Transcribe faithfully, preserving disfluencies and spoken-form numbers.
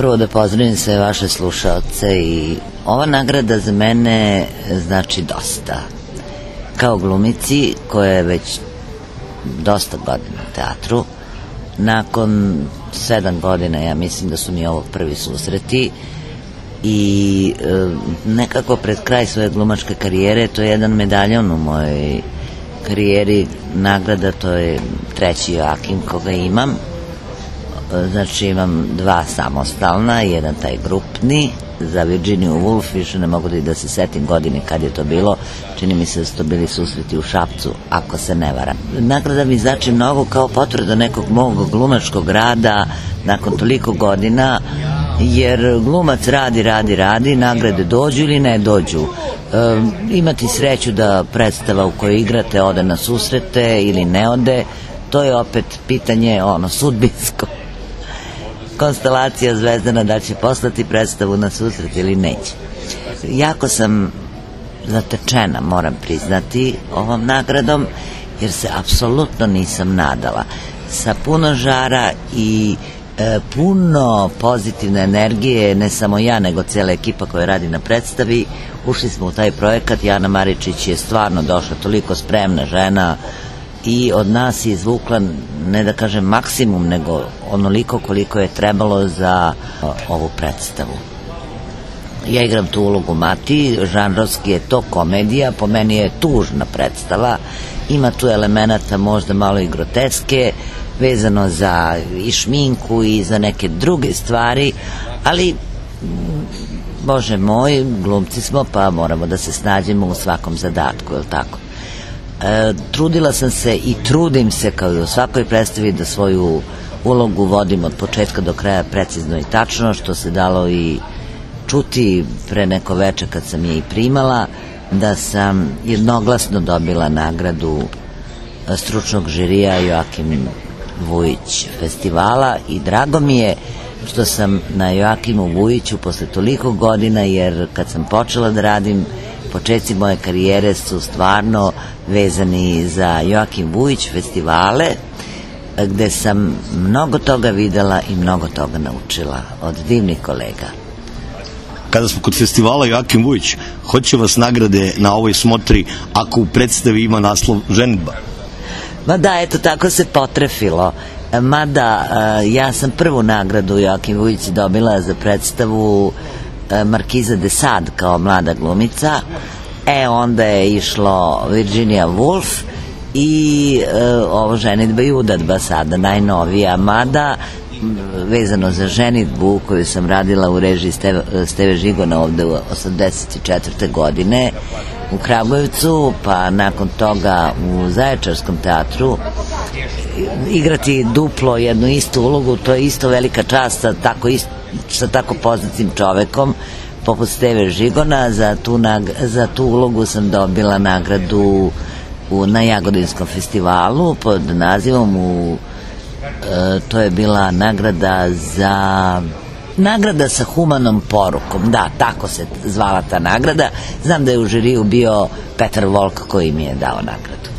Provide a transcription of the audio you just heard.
prvo da pozdravim sve vaše slušaoce i ova nagrada za mene znači dosta. Kao glumici koja je već dosta godina u teatru, nakon sedam godina ja mislim da su mi ovo prvi susreti i e, nekako pred kraj svoje glumačke karijere, to je jedan medaljon u mojoj karijeri, nagrada, to je treći Joakim koga imam. Znači imam dva samostalna, jedan taj grupni za Virginiju Woolf, više ne mogu da se setim godine kad je to bilo, čini mi se da su to bili susreti u Šapcu, ako se ne varam. Nagrada mi znači mnogo kao potvrda nekog mog glumačkog rada nakon toliko godina, jer glumac radi, radi, radi, nagrade dođu ili ne dođu. E, imati sreću da predstava u kojoj igrate ode na susrete ili ne ode, to je opet pitanje ono sudbinsko. Konstelacija Zvezdana da će poslati predstavu na susret ili neće. Jako sam zatečena, moram priznati, ovom nagradom, jer se apsolutno nisam nadala. Sa puno žara i e, puno pozitivne energije, ne samo ja, nego cijela ekipa koja radi na predstavi, ušli smo u taj projekat. Jana Maričić je stvarno došla, toliko spremna žena, i od nas je izvukla, ne da kažem maksimum, nego onoliko koliko je trebalo za ovu predstavu. Ja igram tu ulogu Mati, žanrovski je to komedija, po meni je tužna predstava, ima tu elemenata možda malo i groteske, vezano za i šminku i za neke druge stvari, ali Bože moj, glumci smo pa moramo da se snađemo u svakom zadatku, je li tako? E, trudila sam se i trudim se kao i u svakoj predstavi da svoju ulogu vodim od početka do kraja precizno i tačno, što se dalo i čuti pre neko veče kad sam je i primala, da sam jednoglasno dobila nagradu stručnog žirija Joakim Vujić festivala i drago mi je što sam na Joakimu Vujiću posle toliko godina, jer kad sam počela da radim, početci moje karijere su stvarno vezani za Joakim Vujić festivale, gde sam mnogo toga videla i mnogo toga naučila od divnih kolega. Kada smo kod festivala Joakim Vujić, hoće vas nagrade na ovoj smotri ako u predstavi ima naslov ženidba? Ma da, eto, tako se potrefilo. Mada, ja sam prvu nagradu Joakim Vujić dobila za predstavu Markiza de Sade kao mlada glumica, e onda je išlo Virginia Woolf i e, ovo ženidba i udadba sada najnovija, mada vezano za ženidbu koju sam radila u režiji Steve, Steve Žigona ovde u osamdeset četvrte godine u Kragujevcu, pa nakon toga u Zaječarskom teatru igrati duplo jednu istu ulogu, to je isto velika čast sa tako, ist, sa tako poznatim čovekom poput Steve Žigona. Za tu, nag, za tu ulogu sam dobila nagradu u, na Jagodinskom festivalu pod nazivom u, e, to je bila nagrada za nagrada sa humanom porukom, da, tako se zvala ta nagrada. Znam da je u žiriju bio Petar Volk koji mi je dao nagradu.